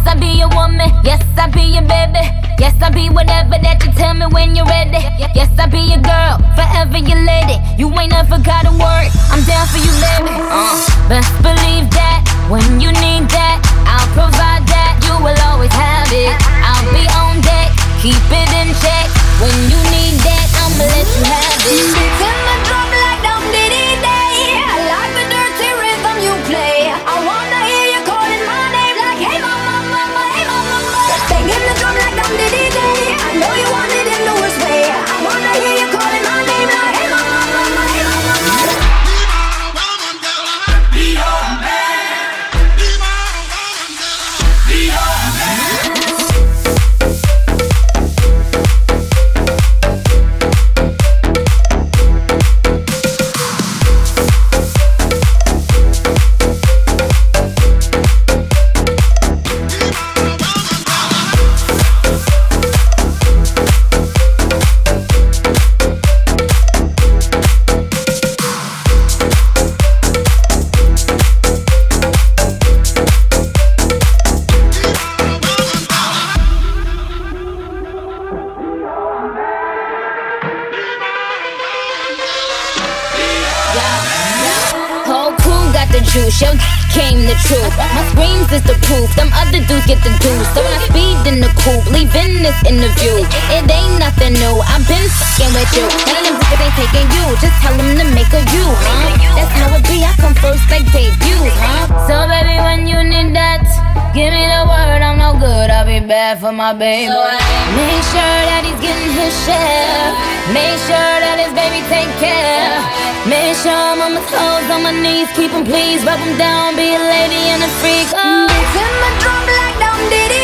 I be your woman. Yes, I be your baby. Yes, I be whatever that you tell me when you're ready. Yes, I be your girl, forever your lady. You ain't never got a word, I'm down for you, baby. Best believe that when you need that, I'll provide that. You will always have it. I'll be on deck, keep it in check. When you need that, I'ma let you have it. Beating my drum like dum diddy day. I like the dirty rhythm you play. I wanna hear you calling my name like hey mama, mama, hey mama, mama. Banging the drum like dum diddy day. I know you want it in the worst way. I wanna hear you calling my name like hey mama, mama, hey mama, mama. Be your man. Be my woman, girl. Be your man. Juice, your came the truth. My screams is the proof, them other dudes get the deuce. So when I speed in the coupe, leaving this interview, it ain't nothing new, I've been fucking with you. None of them niggas ain't taking you, just tell them to make a you, huh? That's how it be, I come first like debut, huh? So baby, when you need that, give me the word, I'm no good, I'll be bad for my baby. So make sure that he's getting his share. Make sure that his baby take care. Make sure I'm on my toes, on my knees, keep him please, rub him down, be a lady and a freak. Oh. Beating my drum like dum diddy.